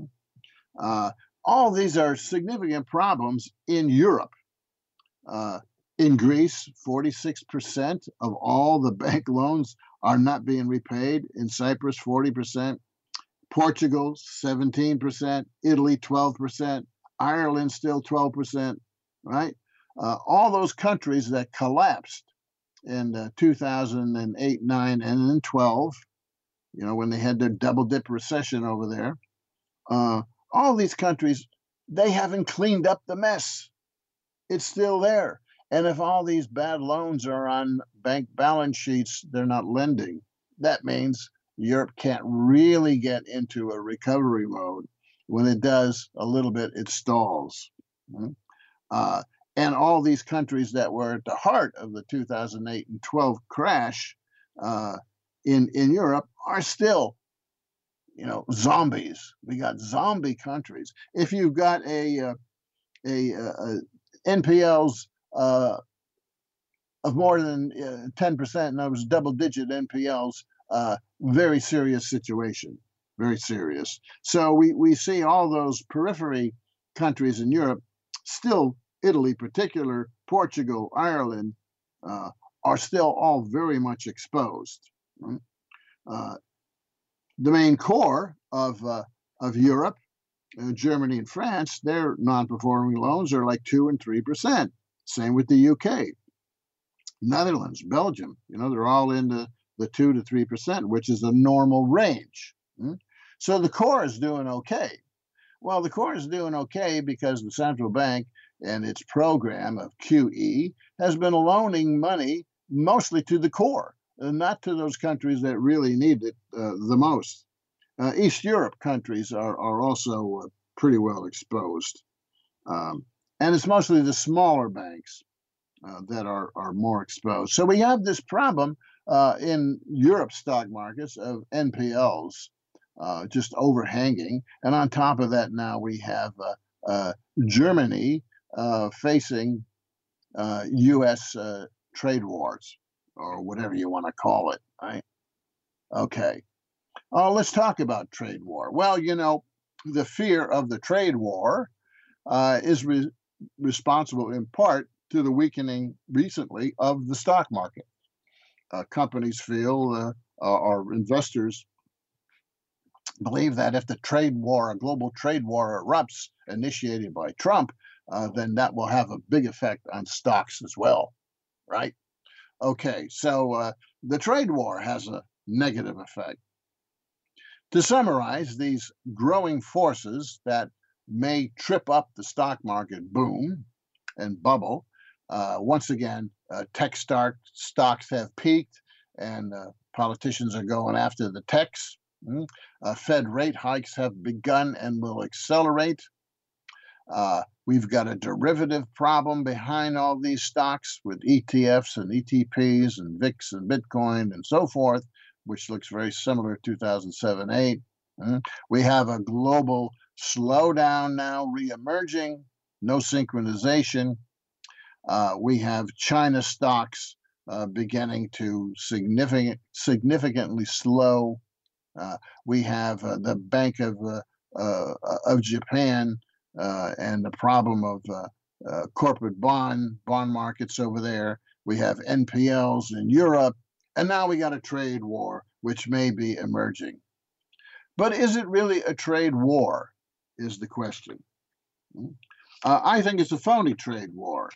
Uh, all these are significant problems in Europe. Uh, in Greece, forty-six percent of all the bank loans are not being repaid. In Cyprus, forty percent. Portugal, seventeen percent. Italy, twelve percent. Ireland, still twelve percent, right? Uh, all those countries that collapsed in uh, two thousand eight, nine, and then twelve, you know, when they had their double dip recession over there, uh, all these countries, they haven't cleaned up the mess. It's still there. And if all these bad loans are on bank balance sheets, they're not lending. That means Europe can't really get into a recovery mode. When it does a little bit, it stalls. Uh, and all these countries that were at the heart of the two thousand eight and twelve crash uh, in, in Europe are still, you know, zombies. We got zombie countries. If you've got a, a, a, a N P Ls uh, of more than uh, ten percent, and those double-digit N P Ls, uh, very serious situation, very serious. So we, we see all those periphery countries in Europe, still Italy, particular, Portugal, Ireland, uh, are still all very much exposed. Uh, the main core of uh, of Europe, uh, Germany and France, their non-performing loans are like two and three percent. Same with the U K. Netherlands, Belgium, you know, they're all in the, the two to three percent, which is a normal range. Hmm? So the core is doing okay. Well, the core is doing okay because the central bank and its program of Q E has been loaning money mostly to the core, and not to those countries that really need it uh, the most. Uh, East Europe countries are, are also uh, pretty well exposed. Um, and it's mostly the smaller banks uh, that are, are more exposed. So we have this problem uh, in Europe stock markets of N P Ls uh, just overhanging. And on top of that, now we have uh, uh, Germany uh, facing uh, U S uh, trade wars, or whatever you want to call it, right? Okay. Uh, let's talk about trade war. Well, you know, the fear of the trade war uh, is re- responsible in part to the weakening recently of the stock market. Uh, companies feel, uh, or investors believe that if the trade war, a global trade war erupts, initiated by Trump, uh, then that will have a big effect on stocks as well, right? Okay, so uh, the trade war has a negative effect. To summarize, these growing forces that may trip up the stock market boom and bubble. Uh, once again, uh, tech start, stocks have peaked, and uh, politicians are going after the techs. Mm. Uh, Fed rate hikes have begun and will accelerate. Uh, we've got a derivative problem behind all these stocks with E T Fs and E T Ps and V I X and Bitcoin and so forth, which looks very similar to two thousand seven eight. Mm. We have a global slowdown now reemerging, no synchronization. Uh, we have China stocks uh, beginning to significant, significantly slow. Uh, we have uh, the Bank of uh, uh, of Japan uh, and the problem of uh, uh, corporate bond bond markets over there. We have N P Ls in Europe, and now we got a trade war, which may be emerging. But is it really a trade war? Is the question. Uh, I think it's a phony trade war.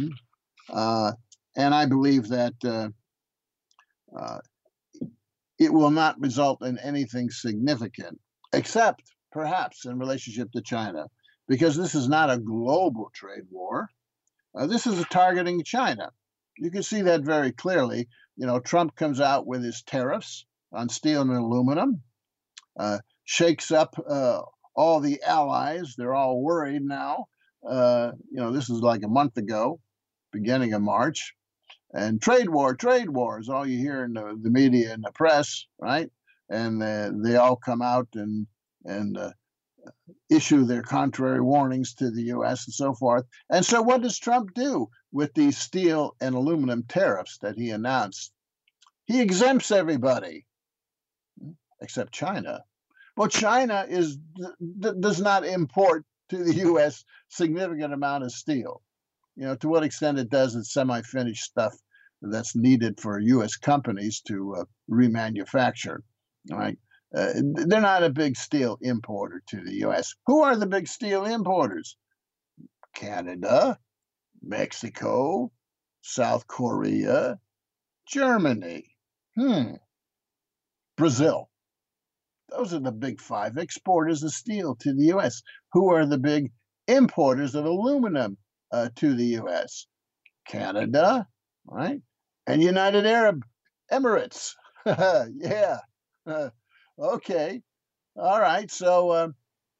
Uh, and I believe that uh, uh, it will not result in anything significant, except perhaps in relationship to China, because this is not a global trade war. Uh, this is a targeting China. You can see that very clearly. You know, Trump comes out with his tariffs on steel and aluminum, uh, shakes up uh, all the allies. They're all worried now. Uh, you know, this is like a month ago, beginning of March. And trade war, trade war is all you hear in the, the media and the press, right? And uh, they all come out and and uh, issue their contrary warnings to the U S and so forth. And so, what does Trump do with these steel and aluminum tariffs that he announced? He exempts everybody except China. Well, China is does not import to the U S significant amount of steel. You know, to what extent it does, it's semi-finished stuff that's needed for U S companies to uh, remanufacture. All right, uh, they're not a big steel importer to the U S. Who are the big steel importers? Canada, Mexico, South Korea, Germany, hmm, Brazil. Those are the big five exporters of steel to the U S. Who are the big importers of aluminum uh, to the U S? Canada, right? And United Arab Emirates. Yeah. Uh, okay. All right. So uh,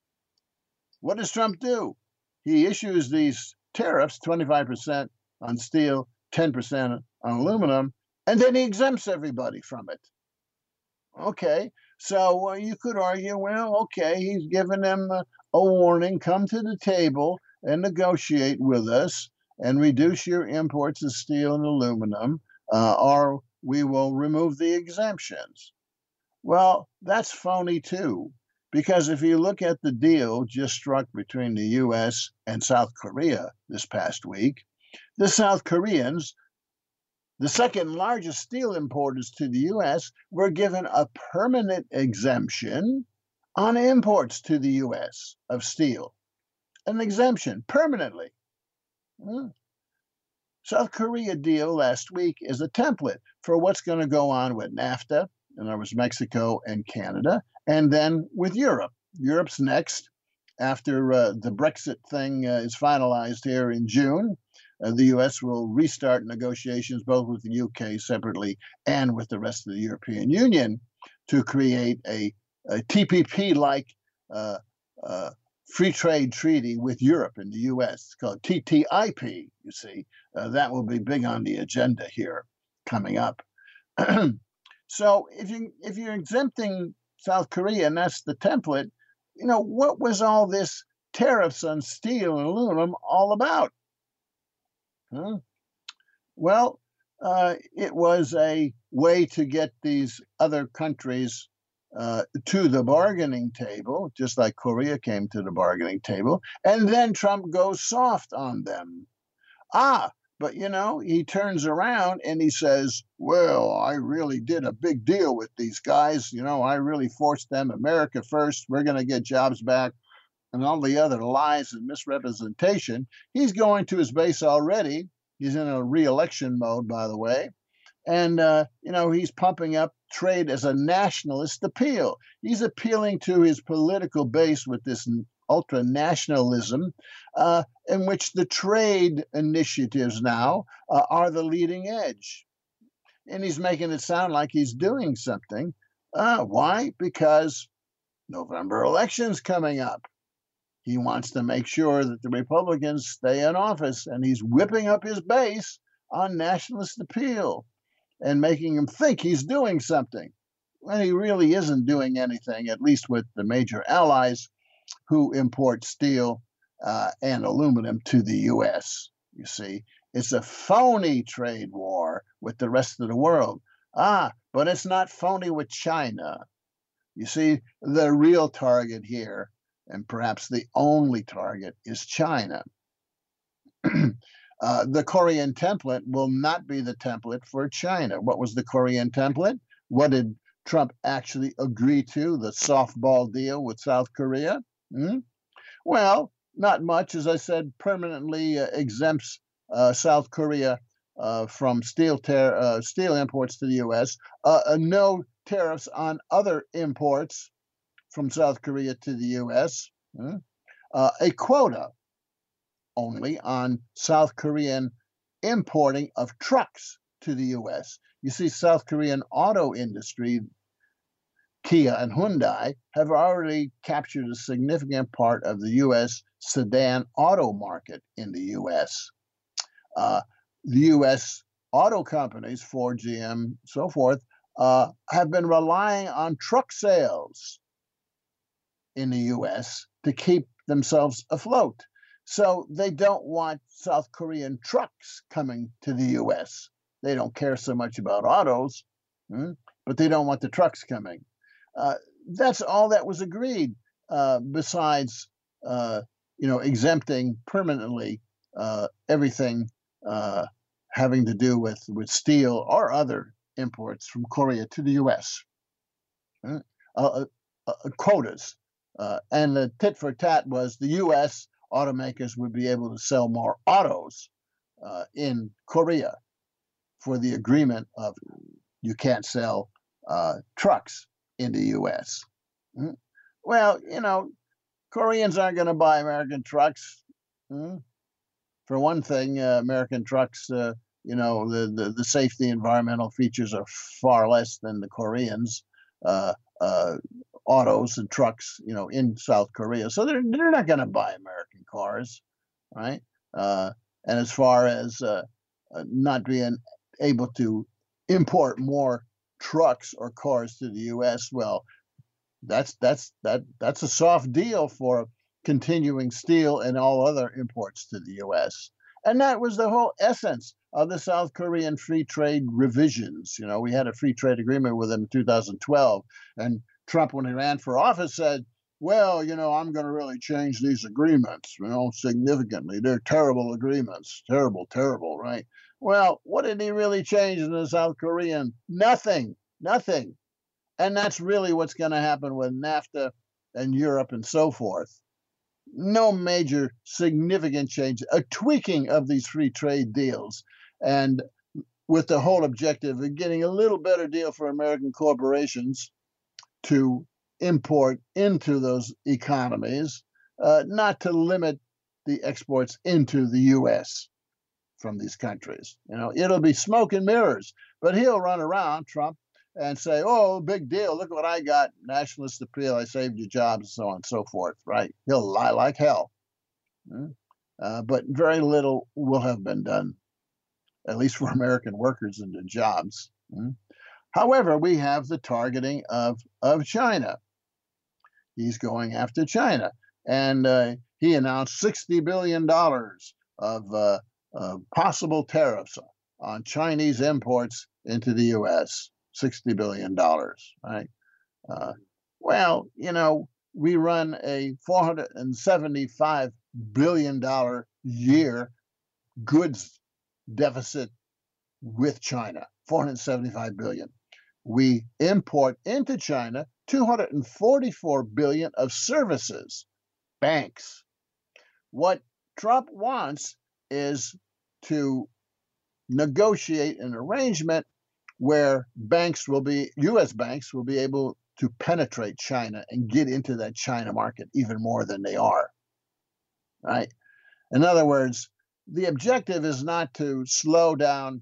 what does Trump do? He issues these tariffs, twenty-five percent on steel, ten percent on aluminum, and then he exempts everybody from it. Okay. So uh, you could argue, well, okay, he's given them a, a warning, come to the table and negotiate with us and reduce your imports of steel and aluminum, uh, or we will remove the exemptions. Well, that's phony too, because if you look at the deal just struck between the U S and South Korea this past week, the South Koreans, the second largest steel importers to the U S, were given a permanent exemption on imports to the U S of steel, an exemption permanently. South Korea deal last week is a template for what's going to go on with NAFTA, in other words, Mexico and Canada, and then with Europe. Europe's next after uh, the Brexit thing uh, is finalized here in June. Uh, the U S will restart negotiations both with the U K separately and with the rest of the European Union to create a, a T P P-like uh, uh, free trade treaty with Europe and the U S. It's called T T I P, you see. Uh, that will be big on the agenda here coming up. So if, you, if you're exempting South Korea, and that's the template, you know, what was all this tariffs on steel and aluminum all about? Huh? Well, uh, it was a way to get these other countries uh, to the bargaining table, just like Korea came to the bargaining table, and then Trump goes soft on them. Ah, but you know, he turns around and he says, well, I really did a big deal with these guys. You know, I really forced them. America first. We're going to get jobs back. And all the other lies and misrepresentation. He's going to his base already. He's in a re-election mode, by the way. And, uh, you know, he's pumping up trade as a nationalist appeal. He's appealing to his political base with this ultra-nationalism, uh, in which the trade initiatives now uh, are the leading edge. And he's making it sound like he's doing something. Uh, why? Because November election's coming up. He wants to make sure that the Republicans stay in office, and he's whipping up his base on nationalist appeal and making them think he's doing something when he really isn't doing anything, at least with the major allies who import steel uh, and aluminum to the U S. You see, it's a phony trade war with the rest of the world. Ah, but it's not phony with China. You see, the real target here, and perhaps the only target, is China. uh, the Korean template will not be the template for China. What was the Korean template? What did Trump actually agree to, the softball deal with South Korea? Hmm? Well, not much. As I said, permanently uh, exempts uh, South Korea uh, from steel, uh, steel imports to the U S, uh, uh, no tariffs on other imports from South Korea to the U S, hmm? uh, a quota only on South Korean importing of trucks to the U S. You see, South Korean auto industry, Kia and Hyundai, have already captured a significant part of the U S sedan auto market in the U S. Uh, the U S auto companies, Ford, G M, so forth, uh, have been relying on truck sales in the U S to keep themselves afloat. So they don't want South Korean trucks coming to the U S. They don't care so much about autos, hmm, but they don't want the trucks coming. Uh, that's all that was agreed, uh, besides, uh, you know, exempting permanently uh, everything uh, having to do with, with steel or other imports from Korea to the U S. Hmm? Uh, uh, quotas. Uh, and the tit for tat was the U S automakers would be able to sell more autos uh, in Korea for the agreement of you can't sell uh, trucks in the U S. Mm-hmm. Well, you know, Koreans aren't going to buy American trucks. Mm-hmm. For one thing, uh, American trucks, uh, you know, the, the, the safety environmental features are far less than the Koreans. Uh, uh, autos and trucks, you know, in South Korea. So they're, they're not going to buy American cars, right? Uh, and as far as uh, uh, not being able to import more trucks or cars to the U S, well, that's that's that that's a soft deal for continuing steel and all other imports to the U S. And that was the whole essence of the South Korean free trade revisions. You know, we had a free trade agreement with them in two thousand twelve, and Trump, when he ran for office, said, well, you know, I'm going to really change these agreements, you know, significantly. They're terrible agreements. Terrible, terrible, right? Well, what did he really change in the South Korean? Nothing, nothing. And that's really what's going to happen with NAFTA and Europe and so forth. no major significant change, a tweaking of these free trade deals, and with the whole objective of getting a little better deal for American corporations to import into those economies, uh, not to limit the exports into the U S from these countries. You know, it'll be smoke and mirrors, but he'll run around, Trump, and say, oh, big deal, look what I got, nationalist appeal, I saved your jobs, and so on and so forth, right? He'll lie like hell. Uh, but very little will have been done, at least for American workers and their jobs. However, we have the targeting of, of China. He's going after China. And uh, he announced sixty billion dollars of uh, uh, possible tariffs on Chinese imports into the U S, sixty billion dollars, right? Uh, well, you know, we run a four hundred seventy-five billion dollars year goods deficit with China, four hundred seventy-five billion dollars. We import into China two hundred forty-four billion dollars of services, banks. What Trump wants is to negotiate an arrangement where banks will be, U S banks will be able to penetrate China and get into that China market even more than they are, right? In other words, the objective is not to slow down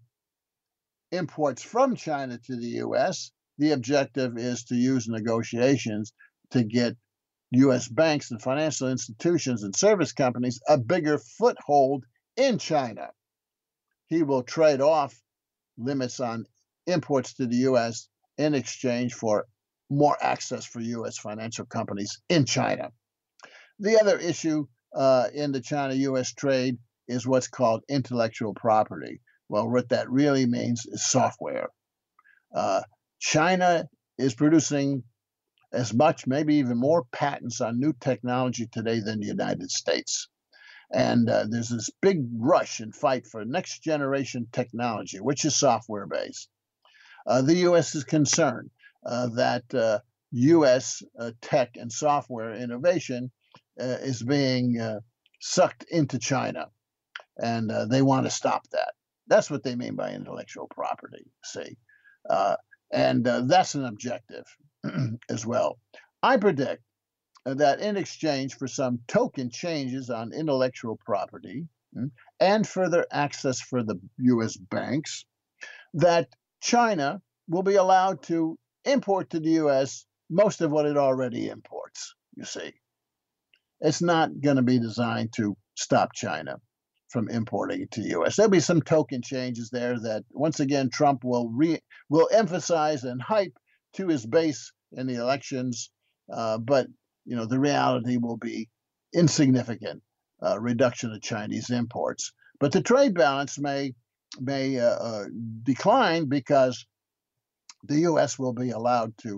imports from China to the U S. The objective is to use negotiations to get U S banks and financial institutions and service companies a bigger foothold in China. He will trade off limits on imports to the U S in exchange for more access for U S financial companies in China. The other issue uh, in the China-U S trade is what's called intellectual property. Well, what that really means is software. Uh, China is producing as much, maybe even more patents on new technology today than the United States. And uh, there's this big rush and fight for next generation technology, which is software based. Uh, the U S is concerned uh, that uh, U S uh, tech and software innovation uh, is being uh, sucked into China, and uh, they want to stop that. That's what they mean by intellectual property, see. Uh, and uh, that's an objective as well. I predict that in exchange for some token changes on intellectual property and further access for the U S banks, that China will be allowed to import to the U S most of what it already imports, you see. It's not going to be designed to stop China from importing it to the U S. There'll be some token changes there that, once again, Trump will re will emphasize and hype to his base in the elections, uh, but you know the reality will be insignificant uh, reduction of Chinese imports. But the trade balance may may uh, uh, decline because the U S will be allowed to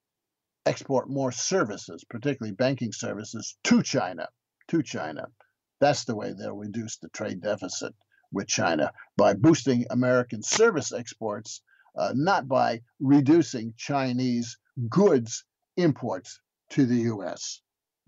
export more services, particularly banking services, to China, to China. That's the way they'll reduce the trade deficit with China, by boosting American service exports, uh, not by reducing Chinese goods imports to the U S.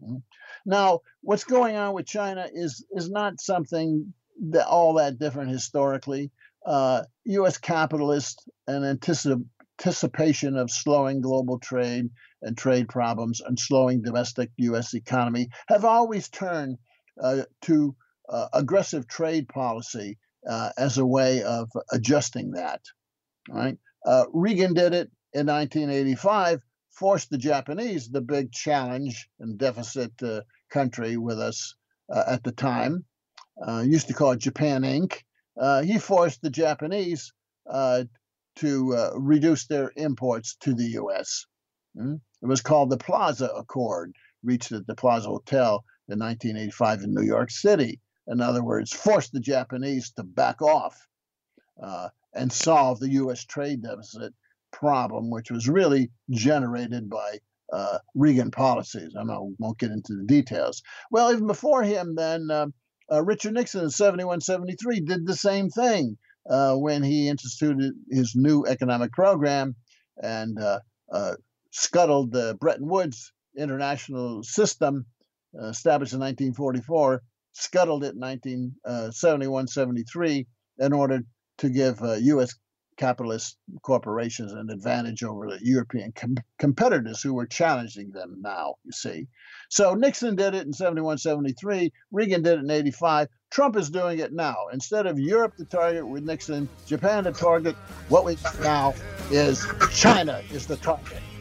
Now, what's going on with China is, is not something that all that different historically. Uh, U S capitalists and anticip anticipation of slowing global trade and trade problems and slowing domestic U S economy have always turned uh, to uh, aggressive trade policy uh, as a way of adjusting that. Right? Uh, Reagan did it in nineteen eighty-five, forced the Japanese, the big challenge and deficit uh, country with us uh, at the time, uh, used to call it Japan Incorporated. Uh, he forced the Japanese uh, to uh, reduce their imports to the U S. Mm? It was called the Plaza Accord, reached at the Plaza Hotel in nineteen eighty-five in New York City. In other words, forced the Japanese to back off uh, and solve the U S trade deficit problem, which was really generated by uh, Reagan policies. I won't get into the details. Well, even before him, then uh, uh, Richard Nixon in seventy-one, seventy-three did the same thing uh, when he instituted his new economic program and uh, uh, scuttled the Bretton Woods international system uh, established in nineteen forty-four, scuttled it in nineteen seventy-one seventy-three in order to give uh, U S capitalist corporations an advantage over the European com- competitors who were challenging them now, you see. So Nixon did it in seventy-one seventy-three, Reagan did it in eighty-five, Trump is doing it now. Instead of Europe the target with Nixon, Japan the target, what we got now is China is the target.